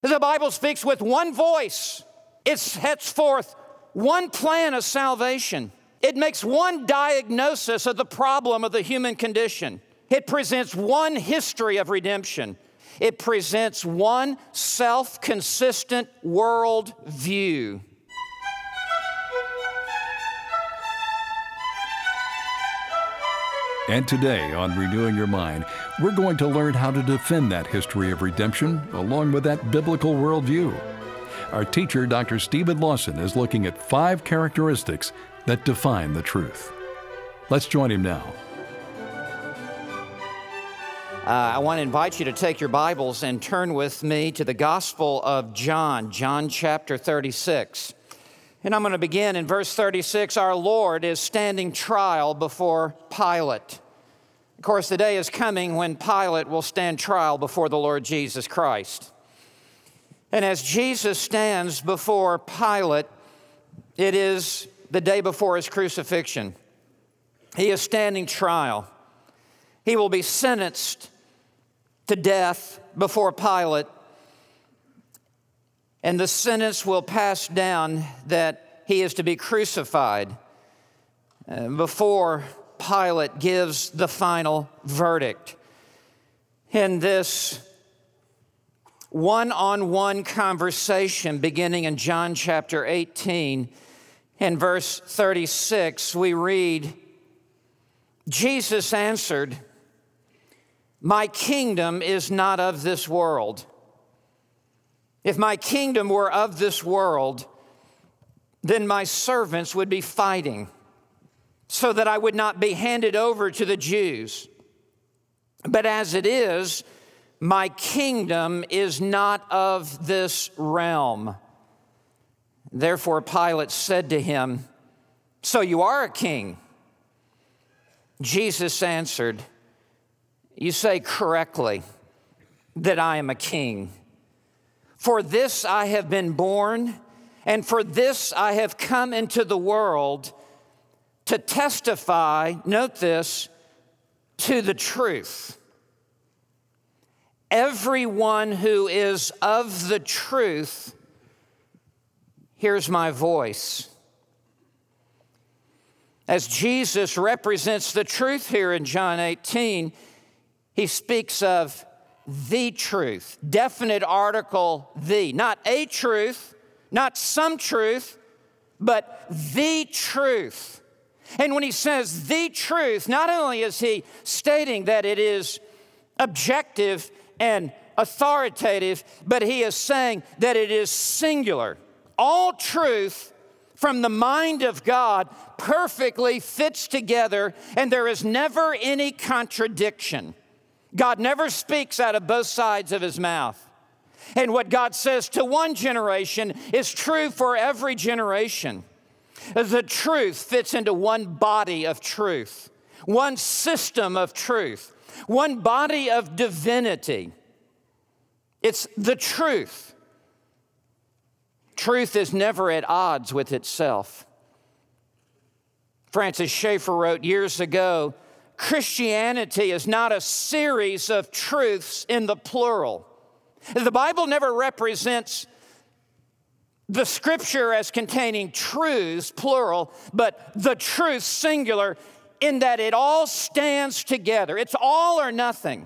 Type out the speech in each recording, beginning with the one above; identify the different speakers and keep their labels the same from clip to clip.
Speaker 1: The Bible speaks with one voice. It sets forth one plan of salvation. It makes one diagnosis of the problem of the human condition. It presents one history of redemption. It presents one self-consistent world view.
Speaker 2: And today on Renewing Your Mind, we're going to learn how to defend that history of redemption along with that biblical worldview. Our teacher, Dr. Stephen Lawson, is looking at 5 characteristics that define the truth. Let's join him now.
Speaker 1: I want to invite you to take your Bibles and turn with me to the Gospel of John, John chapter 36. And I'm going to begin in verse 36. Our Lord is standing trial before Pilate. Of course, the day is coming when Pilate will stand trial before the Lord Jesus Christ. And as Jesus stands before Pilate, it is the day before his crucifixion. He is standing trial. He will be sentenced to death before Pilate. And the sentence will pass down that he is to be crucified before Pilate gives the final verdict. In this one-on-one conversation beginning in John chapter 18 and verse 36, we read, Jesus answered, "My kingdom is not of this world. If my kingdom were of this world, then my servants would be fighting so that I would not be handed over to the Jews. But as it is, my kingdom is not of this realm." Therefore Pilate said to him, "So you are a king?" Jesus answered, "You say correctly that I am a king. For this I have been born, and for this I have come into the world, to testify," note this, "to the truth. Everyone who is of the truth hears my voice." As Jesus represents the truth here in John 18, he speaks of the truth, definite article, the. Not a truth, not some truth, but the truth. And when he says the truth, not only is he stating that it is objective and authoritative, but he is saying that it is singular. All truth from the mind of God perfectly fits together, and there is never any contradiction. God never speaks out of both sides of his mouth. And what God says to one generation is true for every generation. The truth fits into one body of truth, one system of truth, one body of divinity. It's the truth. Truth is never at odds with itself. Francis Schaeffer wrote years ago, Christianity is not a series of truths in the plural. The Bible never represents the Scripture as containing truths, plural, but the truth, singular, in that it all stands together. It's all or nothing.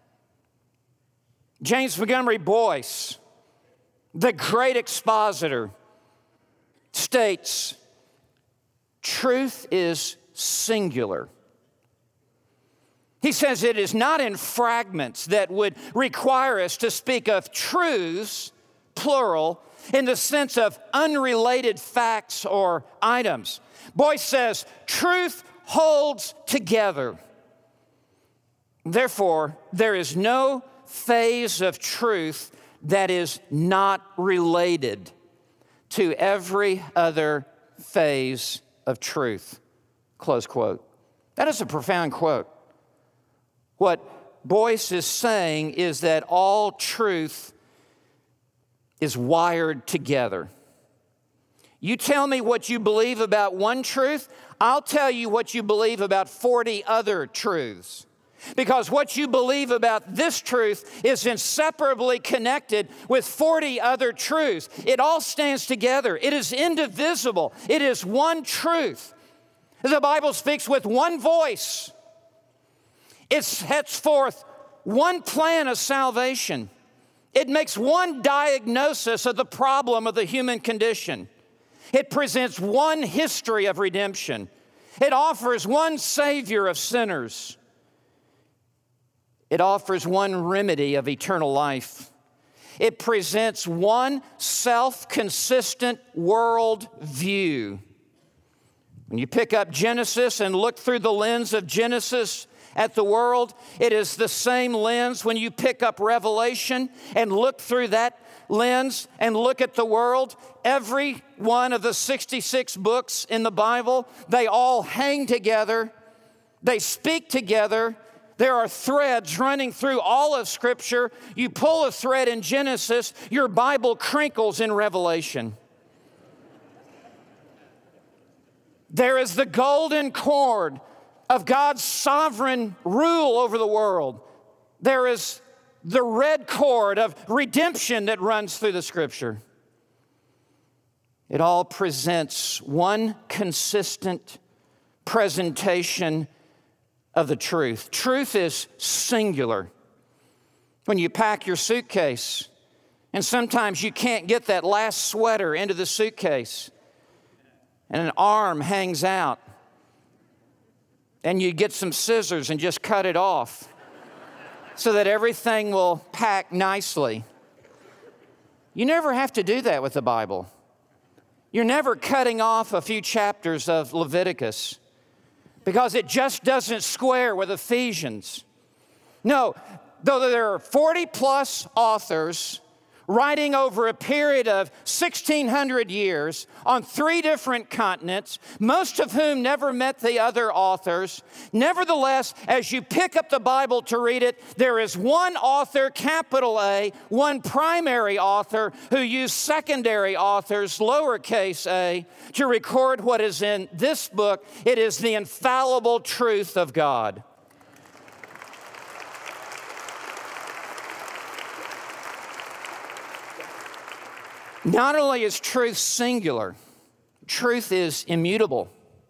Speaker 1: James Montgomery Boyce, the great expositor, states, truth is singular. He says it is not in fragments that would require us to speak of truths, plural, in the sense of unrelated facts or items. Boyce says, truth holds together. Therefore, there is no phase of truth that is not related to every other phase of truth. Close quote. That is a profound quote. What Boyce is saying is that all truth is wired together. You tell me what you believe about one truth, I'll tell you what you believe about 40 other truths. Because what you believe about this truth is inseparably connected with 40 other truths. It all stands together. It is indivisible. It is one truth. The Bible speaks with one voice. It sets forth one plan of salvation. It makes one diagnosis of the problem of the human condition. It presents one history of redemption. It offers one Savior of sinners. It offers one remedy of eternal life. It presents one self-consistent world view. When you pick up Genesis and look through the lens of Genesis at the world, it is the same lens when you pick up Revelation and look through that lens and look at the world. Every one of the 66 books in the Bible, they all hang together. They speak together. There are threads running through all of Scripture. You pull a thread in Genesis, your Bible crinkles in Revelation. There is the golden cord of God's sovereign rule over the world. There is the red cord of redemption that runs through the Scripture. It all presents one consistent presentation of the truth. Truth is singular. When you pack your suitcase, and sometimes you can't get that last sweater into the suitcase, and an arm hangs out, and you get some scissors and just cut it off so that everything will pack nicely. You never have to do that with the Bible. You're never cutting off a few chapters of Leviticus because it just doesn't square with Ephesians. No, though there are 40 plus authors writing over a period of 1,600 years on 3 different continents, most of whom never met the other authors. Nevertheless, as you pick up the Bible to read it, there is one author, capital A, one primary author who used secondary authors, lowercase a, to record what is in this book. It is the infallible truth of God. Not only is truth singular, truth is immutable.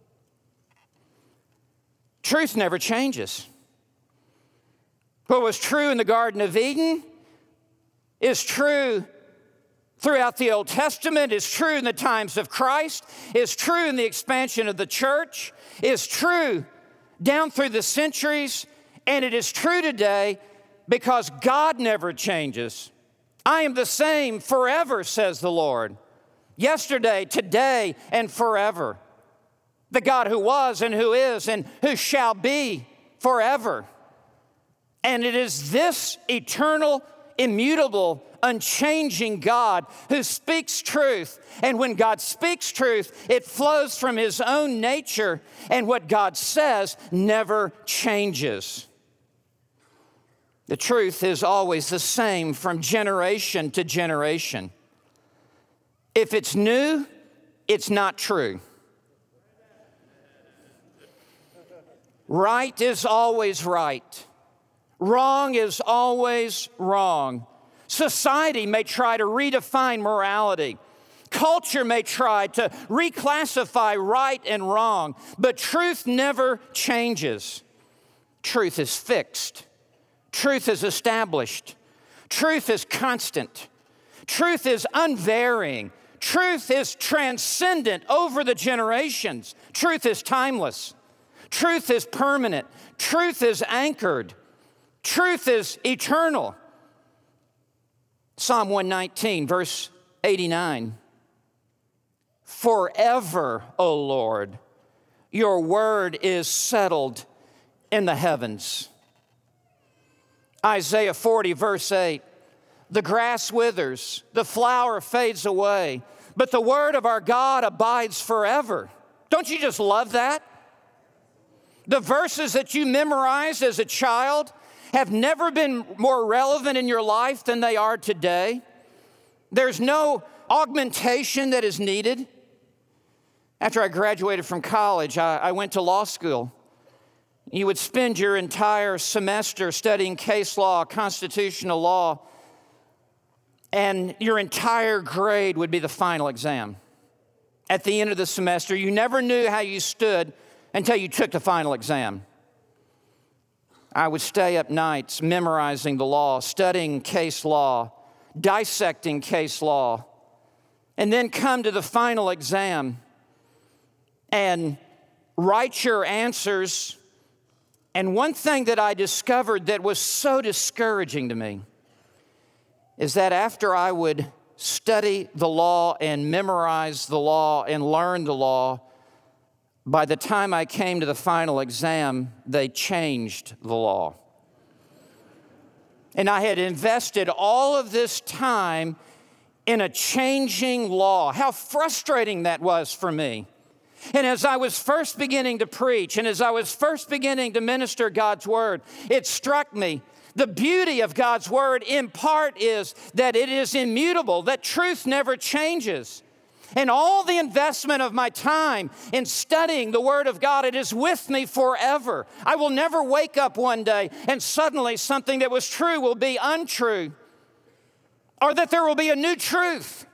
Speaker 1: Truth never changes. What was true in the Garden of Eden is true throughout the Old Testament, is true in the times of Christ, is true in the expansion of the church, is true down through the centuries, and it is true today because God never changes. I am the same forever, says the Lord. Yesterday, today, and forever. The God who was and who is and who shall be forever. And it is this eternal, immutable, unchanging God who speaks truth. And when God speaks truth, it flows from His own nature. And what God says never changes. The truth is always the same from generation to generation. If it's new, it's not true. Right is always right. Wrong is always wrong. Society may try to redefine morality. Culture may try to reclassify right and wrong, but truth never changes. Truth is fixed. Truth is established. Truth is constant. Truth is unvarying. Truth is transcendent over the generations. Truth is timeless. Truth is permanent. Truth is anchored. Truth is eternal. Psalm 119, verse 89. Forever, O Lord, your word is settled in the heavens. Isaiah 40, verse 8, the grass withers, the flower fades away, but the word of our God abides forever. Don't you just love that? The verses that you memorized as a child have never been more relevant in your life than they are today. There's no augmentation that is needed. After I graduated from college, I went to law school. You would spend your entire semester studying case law, constitutional law, and your entire grade would be the final exam. At the end of the semester, you never knew how you stood until you took the final exam. I would stay up nights memorizing the law, studying case law, dissecting case law, and then come to the final exam and write your answers. And one thing that I discovered that was so discouraging to me is that after I would study the law and memorize the law and learn the law, by the time I came to the final exam, they changed the law. And I had invested all of this time in a changing law. How frustrating that was for me. And as I was first beginning to preach, and as I was first beginning to minister God's word, it struck me. The beauty of God's word in part is that it is immutable, that truth never changes. And all the investment of my time in studying the Word of God, it is with me forever. I will never wake up one day and suddenly something that was true will be untrue, or that there will be a new truth.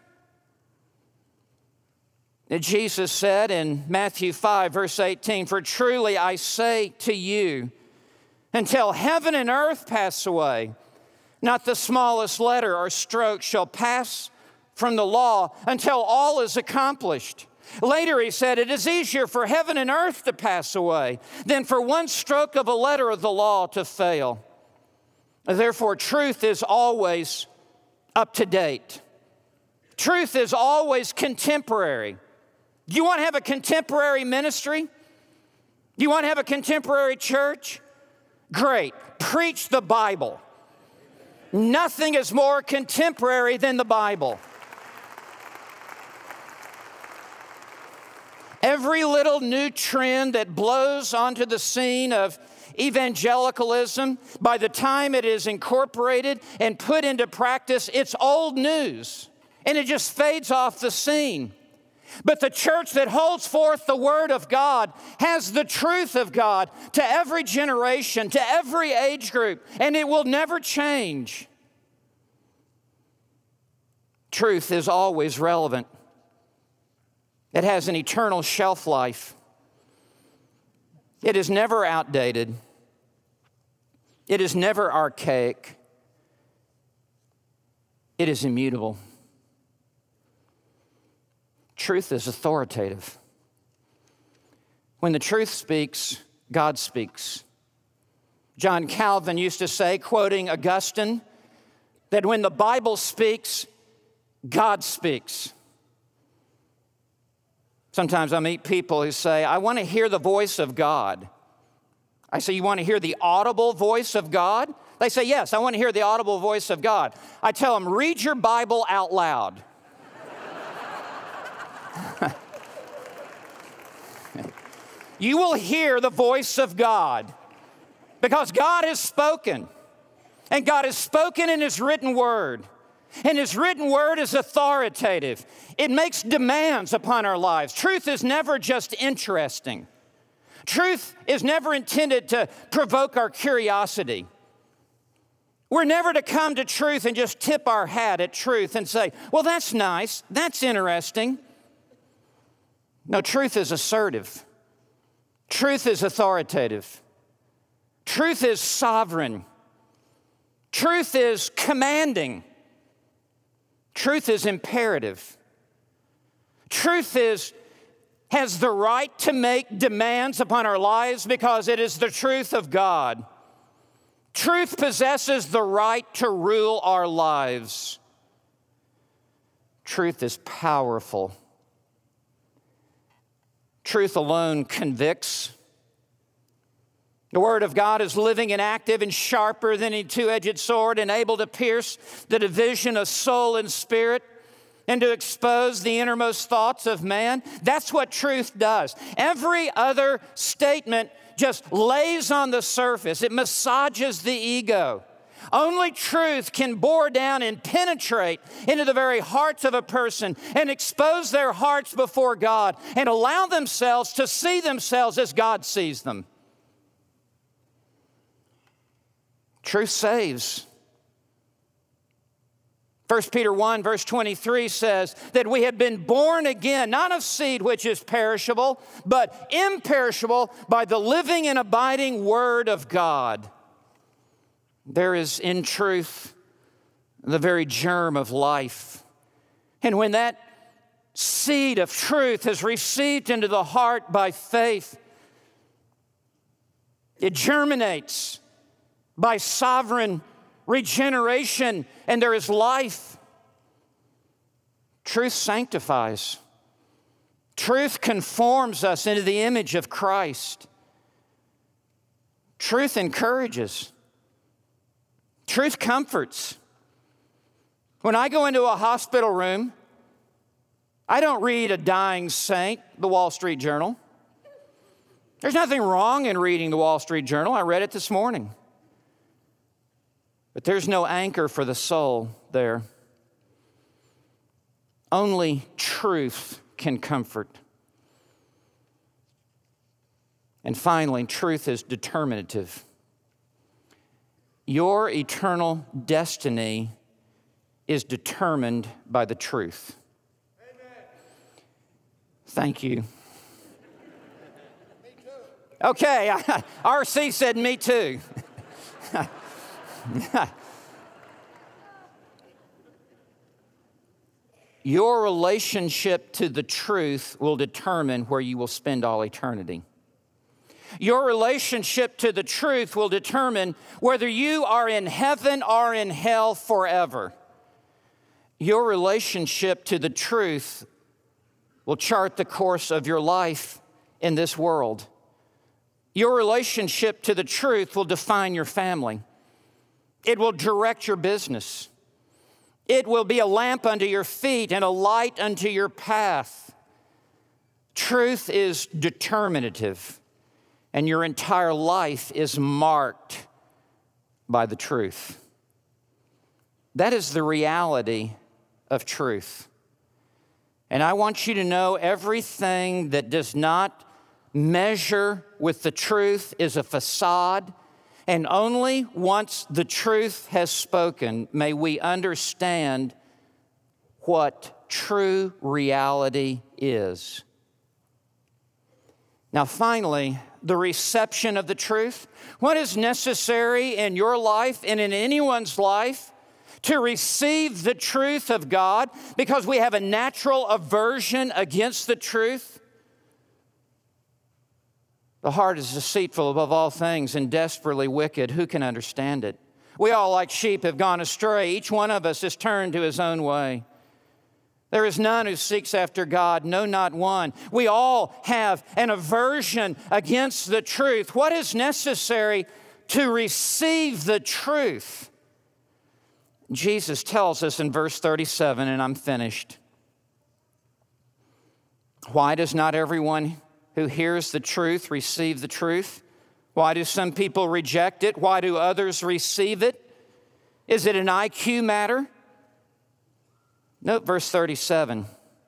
Speaker 1: And Jesus said in Matthew 5, verse 18, "For truly I say to you, until heaven and earth pass away, not the smallest letter or stroke shall pass from the law until all is accomplished." Later he said, "It is easier for heaven and earth to pass away than for one stroke of a letter of the law to fail." Therefore, truth is always up to date. Truth is always contemporary. Do you want to have a contemporary ministry? Do you want to have a contemporary church? Great. Preach the Bible. Nothing is more contemporary than the Bible. Every little new trend that blows onto the scene of evangelicalism, by the time it is incorporated and put into practice, it's old news, and it just fades off the scene. But the church that holds forth the Word of God has the truth of God to every generation, to every age group, and it will never change. Truth is always relevant. It has an eternal shelf life. It is never outdated. It is never archaic. It is immutable. Truth is authoritative. When the truth speaks, God speaks. John Calvin used to say, quoting Augustine, that when the Bible speaks, God speaks. Sometimes I meet people who say, "I want to hear the voice of God." I say, "You want to hear the audible voice of God?" They say, "Yes, I want to hear the audible voice of God." I tell them, "Read your Bible out loud." You will hear the voice of God because God has spoken, and God has spoken in His written word. And His written word is authoritative. It makes demands upon our lives. Truth is never just interesting. Truth is never intended to provoke our curiosity. We're never to come to truth and just tip our hat at truth and say, "Well, that's nice, that's interesting." No, truth is assertive. Truth is authoritative. Truth is sovereign. Truth is commanding. Truth is imperative. Truth has the right to make demands upon our lives because it is the truth of God. Truth possesses the right to rule our lives. Truth is powerful. Truth alone convicts. The Word of God is living and active and sharper than any two-edged sword and able to pierce the division of soul and spirit and to expose the innermost thoughts of man. That's what truth does. Every other statement just lays on the surface. It massages the ego. Only truth can bore down and penetrate into the very hearts of a person and expose their hearts before God and allow themselves to see themselves as God sees them. Truth saves. 1 Peter 1 verse 23 says that we have been born again, not of seed which is perishable, but imperishable by the living and abiding Word of God. There is in truth the very germ of life. And when that seed of truth is received into the heart by faith, it germinates by sovereign regeneration, and there is life. Truth sanctifies. Truth conforms us into the image of Christ. Truth encourages. Truth comforts. When I go into a hospital room, I don't read a dying saint, the Wall Street Journal. There's nothing wrong in reading the Wall Street Journal. I read it this morning. But there's no anchor for the soul there. Only truth can comfort. And finally, truth is determinative. Your eternal destiny is determined by the truth. Amen. Thank you. Okay, RC said me too. Your relationship to the truth will determine where you will spend all eternity. Your relationship to the truth will determine whether you are in heaven or in hell forever. Your relationship to the truth will chart the course of your life in this world. Your relationship to the truth will define your family. It will direct your business. It will be a lamp unto your feet and a light unto your path. Truth is determinative, and your entire life is marked by the truth. That is the reality of truth. And I want you to know everything that does not measure with the truth is a facade. And only once the truth has spoken may we understand what true reality is. Now, finally, the reception of the truth. What is necessary in your life and in anyone's life to receive the truth of God, because we have a natural aversion against the truth? The heart is deceitful above all things and desperately wicked. Who can understand it? We all, like sheep, have gone astray. Each one of us has turned to his own way. There is none who seeks after God, no, not one. We all have an aversion against the truth. What is necessary to receive the truth? Jesus tells us in verse 37, and I'm finished. Why does not everyone who hears the truth receive the truth? Why do some people reject it? Why do others receive it? Is it an IQ matter? Note verse 37.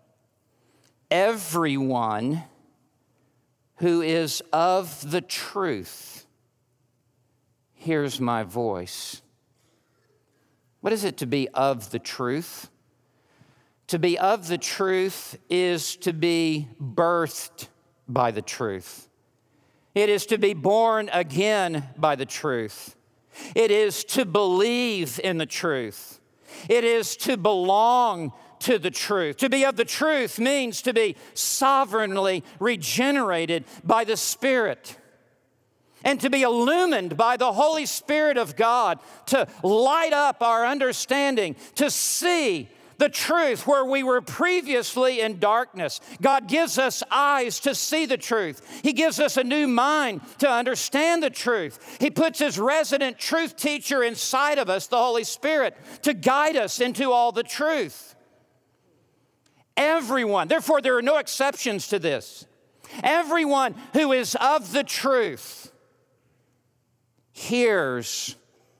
Speaker 1: Everyone who is of the truth hears my voice. What is it to be of the truth? To be of the truth is to be birthed by the truth. It is to be born again by the truth. It is to believe in the truth. It is to belong to the truth. To be of the truth means to be sovereignly regenerated by the Spirit, and to be illumined by the Holy Spirit of God, to light up our understanding, to see the truth where we were previously in darkness. God gives us eyes to see the truth. He gives us a new mind to understand the truth. He puts His resident truth teacher inside of us, the Holy Spirit, to guide us into all the truth. Everyone, therefore there are no exceptions to this. Everyone who is of the truth hears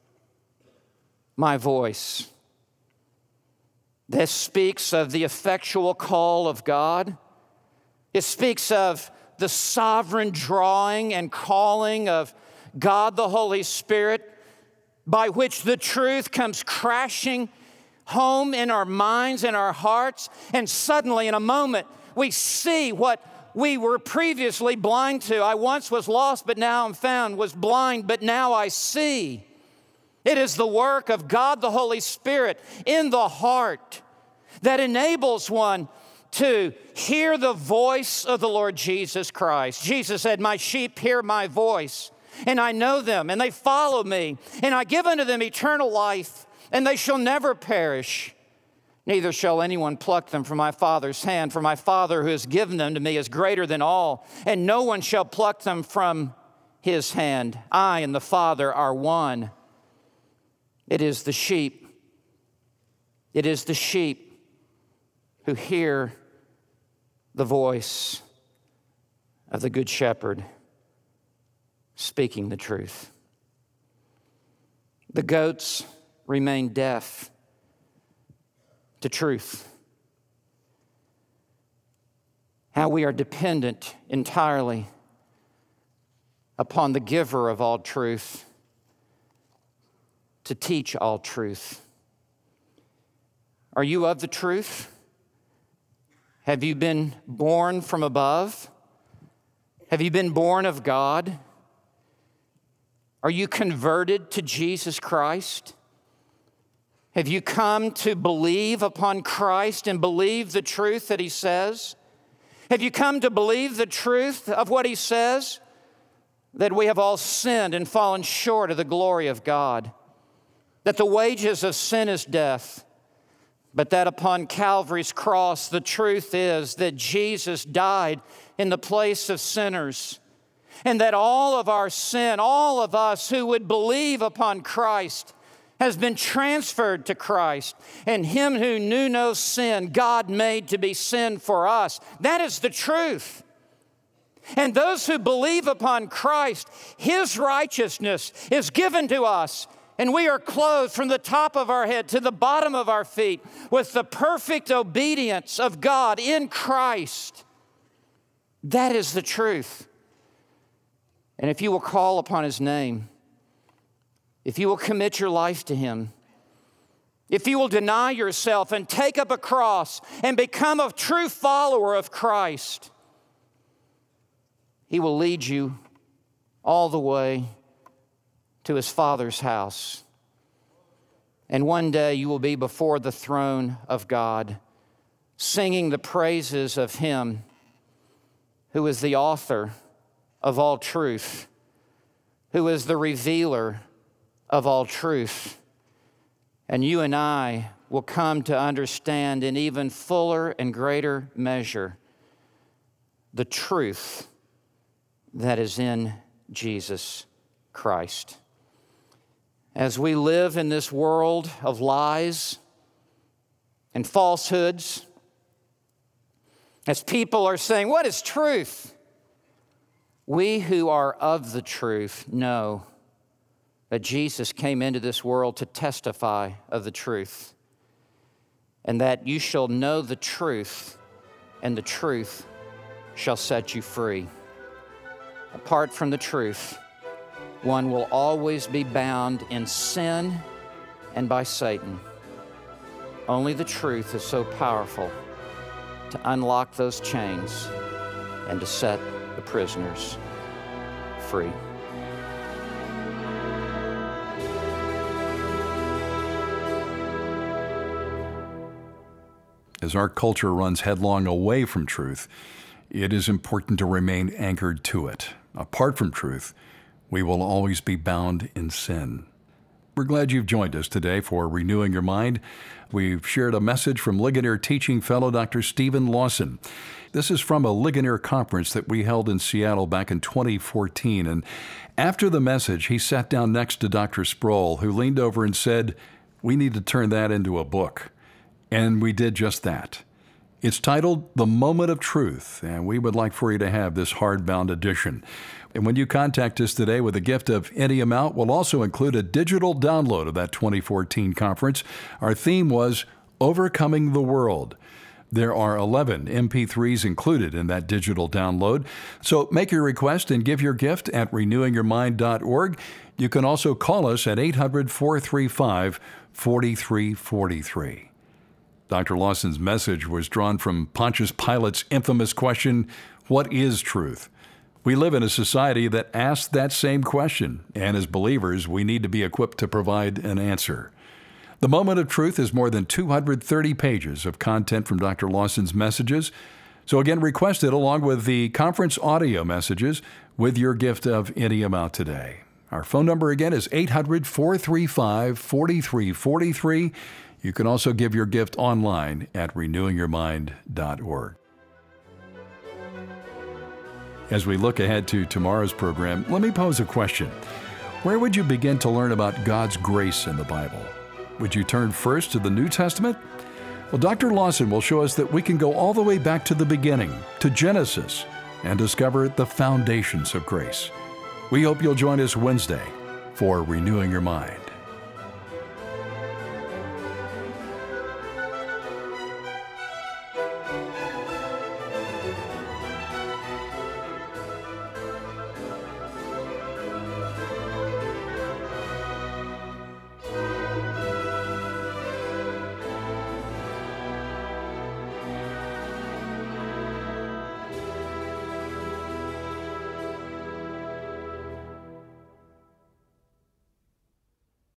Speaker 1: my voice. This speaks of the effectual call of God. It speaks of the sovereign drawing and calling of God the Holy Spirit by which the truth comes crashing home in our minds and our hearts, and suddenly in a moment we see what we were previously blind to. I once was lost, but now I'm found, was blind, but now I see. It is the work of God the Holy Spirit in the heart that enables one to hear the voice of the Lord Jesus Christ. Jesus said, "My sheep hear my voice, and I know them, and they follow me, and I give unto them eternal life, and they shall never perish. Neither shall anyone pluck them from my Father's hand, for my Father who has given them to me is greater than all, and no one shall pluck them from his hand. I and the Father are one." It is the sheep. It is the sheep who hear the voice of the Good Shepherd speaking the truth. The goats remain deaf to truth. How we are dependent entirely upon the giver of all truth to teach all truth. Are you of the truth? Have you been born from above? Have you been born of God? Are you converted to Jesus Christ? Have you come to believe upon Christ and believe the truth that He says? Have you come to believe the truth of what He says? That we have all sinned and fallen short of the glory of God. That the wages of sin is death. But that upon Calvary's cross, the truth is that Jesus died in the place of sinners. And that all of our sin, all of us who would believe upon Christ, has been transferred to Christ. And Him who knew no sin, God made to be sin for us. That is the truth. And those who believe upon Christ, His righteousness is given to us. And we are clothed from the top of our head to the bottom of our feet with the perfect obedience of God in Christ. That is the truth. And if you will call upon His name, if you will commit your life to Him, if you will deny yourself and take up a cross and become a true follower of Christ, He will lead you all the way to His Father's house. And one day you will be before the throne of God, singing the praises of Him who is the author of all truth, who is the revealer of all truth. And you and I will come to understand in even fuller and greater measure the truth that is in Jesus Christ. As we live in this world of lies and falsehoods, as people are saying, "What is truth?" we who are of the truth know that Jesus came into this world to testify of the truth, and that you shall know the truth, and the truth shall set you free. Apart from the truth, one will always be bound in sin and by Satan. Only the truth is so powerful to unlock those chains and to set the prisoners free.
Speaker 2: As our culture runs headlong away from truth, it is important to remain anchored to it. Apart from truth, we will always be bound in sin. We're glad you've joined us today for Renewing Your Mind. We've shared a message from Ligonier teaching fellow Dr. Steven Lawson. This is from a Ligonier conference that we held in Seattle back in 2014. And after the message, he sat down next to Dr. Sproul, who leaned over and said, "We need to turn that into a book." And we did just that. It's titled The Moment of Truth, and we would like for you to have this hardbound edition. And when you contact us today with a gift of any amount, we'll also include a digital download of that 2014 conference. Our theme was Overcoming the World. There are 11 MP3s included in that digital download. So make your request and give your gift at renewingyourmind.org. You can also call us at 800-435-4343. Dr. Lawson's message was drawn from Pontius Pilate's infamous question, "What is truth?" We live in a society that asks that same question, and as believers, we need to be equipped to provide an answer. The Moment of Truth is more than 230 pages of content from Dr. Lawson's messages. So again, request it along with the conference audio messages with your gift of any amount today. Our phone number again is 800-435-4343. You can also give your gift online at renewingyourmind.org. As we look ahead to tomorrow's program, let me pose a question. Where would you begin to learn about God's grace in the Bible? Would you turn first to the New Testament? Well, Dr. Lawson will show us that we can go all the way back to the beginning, to Genesis, and discover the foundations of grace. We hope you'll join us Wednesday for Renewing Your Mind.